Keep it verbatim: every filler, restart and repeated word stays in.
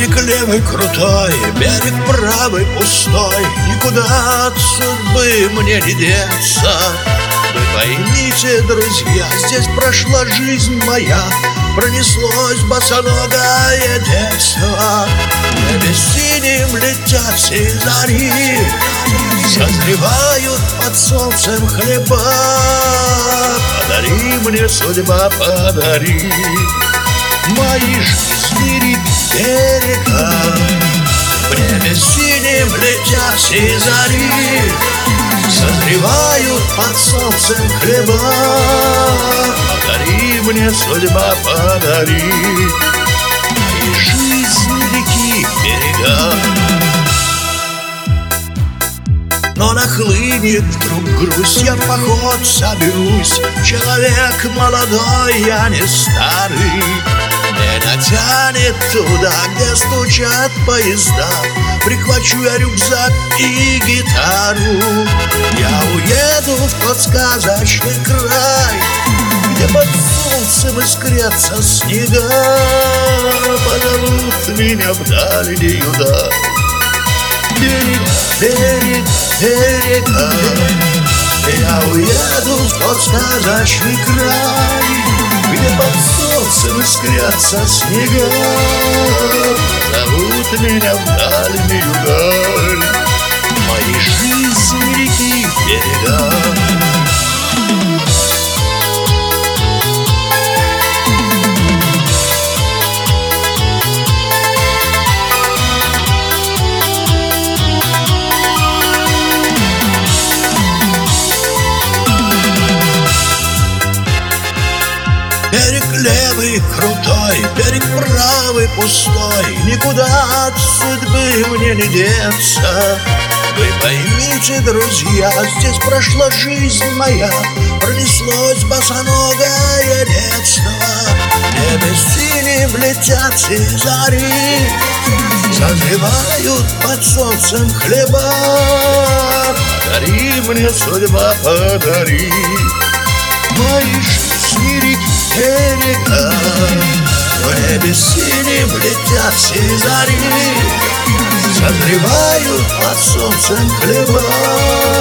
Берег левый крутой, берег правый пустой, никуда от судьбы мне не деться. Вы поймите, друзья, здесь прошла жизнь моя, пронеслось босоногое детство. В небе синим летят все зари, созревают под солнцем хлеба. Подари мне, судьба, подари мои жизни реки берега. В небе синим летят все зари, созревают под солнцем хлеба. Подари мне, судьба, подари и жизнь реки берега. Но нахлынет вдруг грусть, я в поход соберусь. Человек молодой, я не старый. Меня тянет туда, где стучат поезда. Прихвачу я рюкзак и гитару. Я уеду в тот сказочный край, где под солнцем искрятся снега. Позовут меня в дальнюю даль. Берег, берег, берега. Я уеду в тот сказочный край, где под солнцем искрятся снега. Зовут меня в дальнюю даль моей жизни реки берега. Берег левый крутой, берег правый пустой, никуда от судьбы мне не деться. Вы поймите, друзья, здесь прошла жизнь моя, пронеслось босоногое детство. В небе синим летят все зари, созревают под солнцем хлеба. Подари мне, судьба, подари мои жизни реки берега. В небе синим летят все зари, созревают под солнцем хлеба.